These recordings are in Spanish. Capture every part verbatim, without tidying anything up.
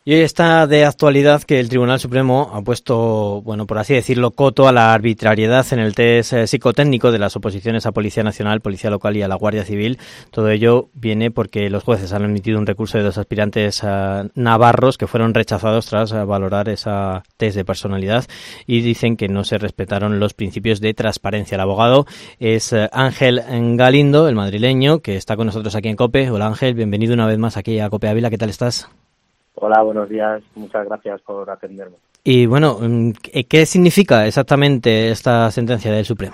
Y hoy está de actualidad que el Tribunal Supremo ha puesto, bueno, por así decirlo, coto a la arbitrariedad en el test psicotécnico de las oposiciones a Policía Nacional, Policía Local y a la Guardia Civil. Todo ello viene porque los jueces han emitido un recurso de dos aspirantes uh, navarros que fueron rechazados tras uh, valorar esa test de personalidad y dicen que no se respetaron los principios de transparencia. El abogado es uh, Ángel Galindo, el madrileño, que está con nosotros aquí en COPE. Hola Ángel, bienvenido una vez más aquí a COPE Ávila. ¿Qué tal estás? Hola, buenos días. Muchas gracias por atenderme. Y bueno, ¿qué significa exactamente esta sentencia del Supremo?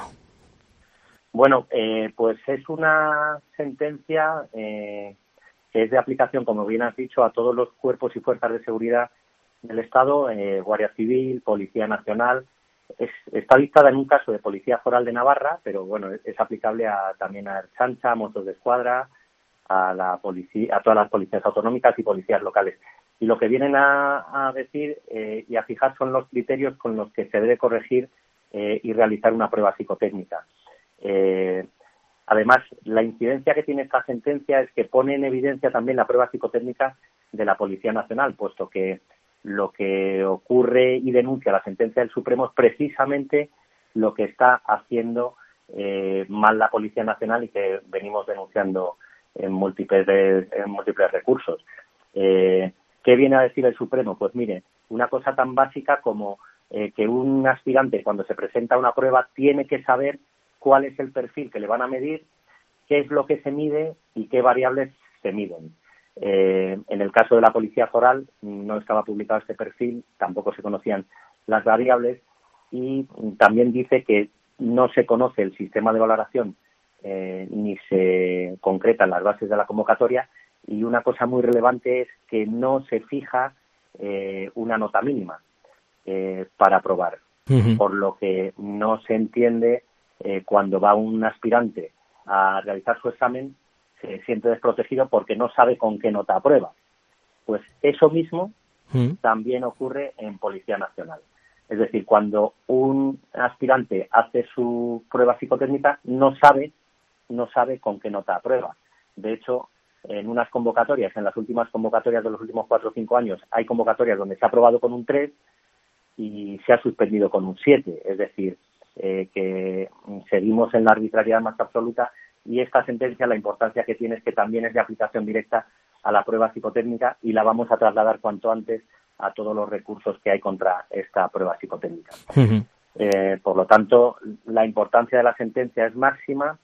Bueno, eh, pues es una sentencia eh, que es de aplicación, como bien has dicho, a todos los cuerpos y fuerzas de seguridad del Estado, eh, Guardia Civil, Policía Nacional. Es, está dictada en un caso de Policía Foral de Navarra, pero bueno, es, es aplicable a, también a Ertzaintza, a Mossos d'Esquadra, a la policía, a todas las policías autonómicas y policías locales. Y lo que vienen a, a decir eh, y a fijar son los criterios con los que se debe corregir eh, y realizar una prueba psicotécnica. Eh, además, la incidencia que tiene esta sentencia es que pone en evidencia también la prueba psicotécnica de la Policía Nacional, puesto que lo que ocurre y denuncia la sentencia del Supremo es precisamente lo que está haciendo eh, mal la Policía Nacional y que venimos denunciando en múltiples, de, en múltiples recursos. Eh, ¿Qué viene a decir el Supremo? Pues mire, una cosa tan básica como eh, que un aspirante cuando se presenta a una prueba tiene que saber cuál es el perfil que le van a medir, qué es lo que se mide y qué variables se miden. Eh, en el caso de la Policía Foral no estaba publicado este perfil, tampoco se conocían las variables y también dice que no se conoce el sistema de valoración eh, ni se concretan las bases de la convocatoria. Y una cosa muy relevante es que no se fija eh, una nota mínima eh, para aprobar, uh-huh. Por lo que no se entiende eh, cuando va un aspirante a realizar su examen, se siente desprotegido porque no sabe con qué nota aprueba. Pues eso mismo uh-huh. también ocurre en Policía Nacional. Es decir, cuando un aspirante hace su prueba psicotécnica, no sabe, no sabe con qué nota aprueba. De hecho, en unas convocatorias, en las últimas convocatorias de los últimos cuatro o cinco años, hay convocatorias donde se ha aprobado con un tres y se ha suspendido con un siete. Es decir, eh, que seguimos en la arbitrariedad más absoluta y esta sentencia, la importancia que tiene es que también es de aplicación directa a la prueba psicotécnica y la vamos a trasladar cuanto antes a todos los recursos que hay contra esta prueba psicotécnica. Uh-huh. Eh, por lo tanto, la importancia de la sentencia es máxima,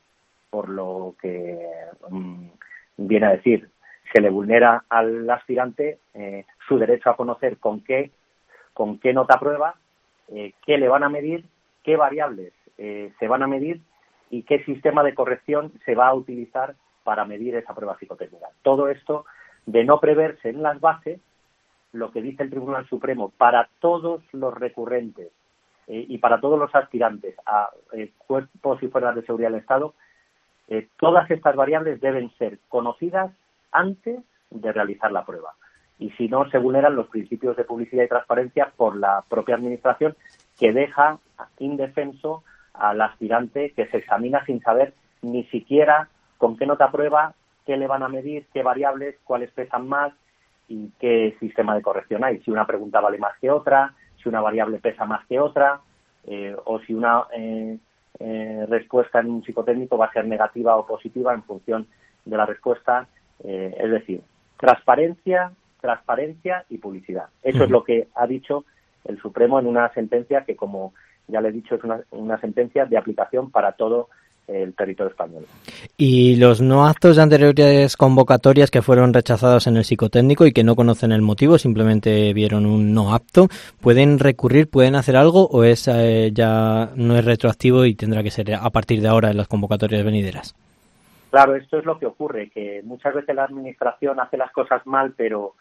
por lo que um, viene a decir, se le vulnera al aspirante eh, su derecho a conocer con qué, con qué nota aprueba, eh, qué le van a medir, qué variables eh, se van a medir y qué sistema de corrección se va a utilizar para medir esa prueba psicotécnica. Todo esto de no preverse en las bases, lo que dice el Tribunal Supremo para todos los recurrentes eh, y para todos los aspirantes a eh, cuerpos y fuerzas de seguridad del Estado, Eh, todas estas variables deben ser conocidas antes de realizar la prueba. Y si no, se vulneran los principios de publicidad y transparencia por la propia Administración, que deja indefenso al aspirante que se examina sin saber ni siquiera con qué nota prueba, qué le van a medir, qué variables, cuáles pesan más y qué sistema de corrección hay. Si una pregunta vale más que otra, si una variable pesa más que otra, eh, o si una... Eh, Eh, respuesta en un psicotécnico va a ser negativa o positiva en función de la respuesta, eh, es decir, transparencia, transparencia y publicidad. Eso uh-huh. es lo que ha dicho el Supremo en una sentencia que, como ya le he dicho, es una, una sentencia de aplicación para todo el territorio español. ¿Y los no aptos de anteriores convocatorias que fueron rechazados en el psicotécnico y que no conocen el motivo, simplemente vieron un no apto, pueden recurrir, pueden hacer algo o es eh, ya no es retroactivo y tendrá que ser a partir de ahora en las convocatorias venideras? Claro, esto es lo que ocurre, que muchas veces la Administración hace las cosas mal, pero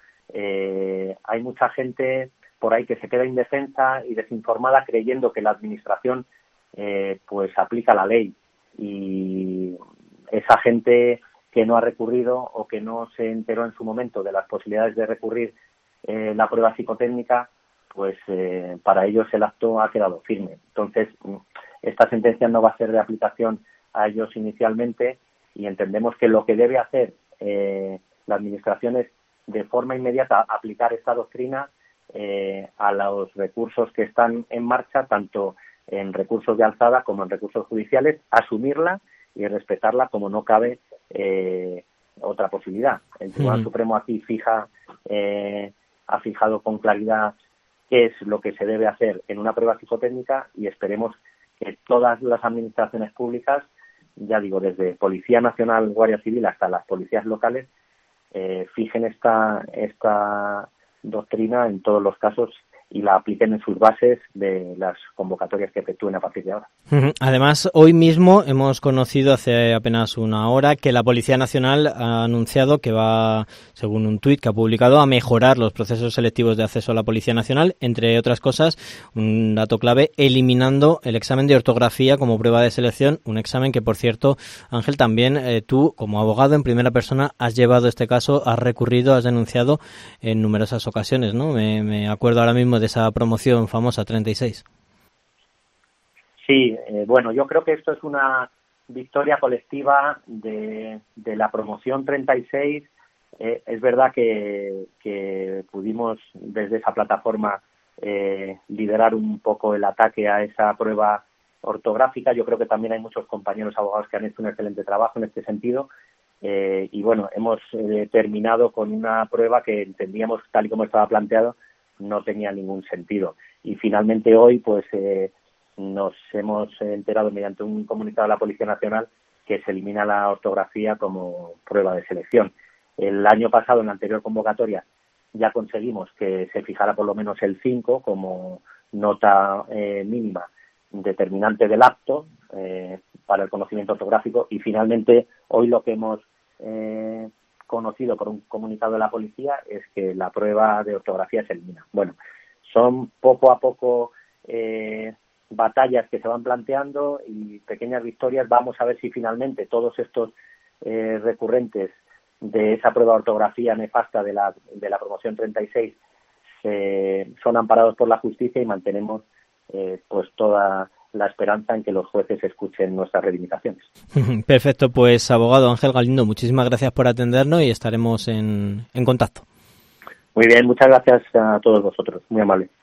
eh, hay mucha gente por ahí que se queda indefensa y desinformada creyendo que la Administración eh, pues aplica la ley. Y esa gente que no ha recurrido o que no se enteró en su momento de las posibilidades de recurrir eh, la prueba psicotécnica, pues eh, para ellos el acto ha quedado firme. Entonces, esta sentencia no va a ser de aplicación a ellos inicialmente y entendemos que lo que debe hacer eh, la Administración es de forma inmediata aplicar esta doctrina eh, a los recursos que están en marcha, tanto en recursos de alzada como en recursos judiciales, asumirla y respetarla como no cabe eh, otra posibilidad. El Tribunal mm. Supremo aquí fija eh, ha fijado con claridad qué es lo que se debe hacer en una prueba psicotécnica y esperemos que todas las administraciones públicas, ya digo, desde Policía Nacional, Guardia Civil hasta las policías locales, eh, fijen esta esta doctrina en todos los casos y la apliquen en sus bases de las convocatorias que efectúen a partir de ahora. Además, hoy mismo hemos conocido hace apenas una hora que la Policía Nacional ha anunciado que va, según un tuit que ha publicado, a mejorar los procesos selectivos de acceso a la Policía Nacional, entre otras cosas, un dato clave, eliminando el examen de ortografía como prueba de selección, un examen que, por cierto, Ángel, también eh, tú, como abogado en primera persona, has llevado este caso, has recurrido, has denunciado en numerosas ocasiones, ¿no? Me, me acuerdo ahora mismo de esa promoción famosa treinta y seis. Sí, eh, bueno, yo creo que esto es una victoria colectiva de, de la promoción treinta y seis. Eh, es verdad que, que pudimos desde esa plataforma eh, liderar un poco el ataque a esa prueba ortográfica. Yo creo que también hay muchos compañeros abogados que han hecho un excelente trabajo en este sentido. Eh, y bueno, hemos eh, terminado con una prueba que entendíamos, tal y como estaba planteado, no tenía ningún sentido. Y finalmente hoy pues eh, nos hemos enterado mediante un comunicado de la Policía Nacional que se elimina la ortografía como prueba de selección. El año pasado, en la anterior convocatoria, ya conseguimos que se fijara por lo menos el cinco como nota eh, mínima determinante del apto eh, para el conocimiento ortográfico, y finalmente hoy lo que hemos eh, conocido por un comunicado de la policía es que la prueba de ortografía se elimina. Bueno, son poco a poco eh, batallas que se van planteando y pequeñas victorias. Vamos a ver si finalmente todos estos eh, recurrentes de esa prueba de ortografía nefasta de la, de la promoción treinta y seis eh, son amparados por la justicia y mantenemos eh, pues toda la esperanza en que los jueces escuchen nuestras reivindicaciones. Perfecto, pues abogado Ángel Galindo, muchísimas gracias por atendernos y estaremos en, en contacto. Muy bien, muchas gracias a todos vosotros, muy amable.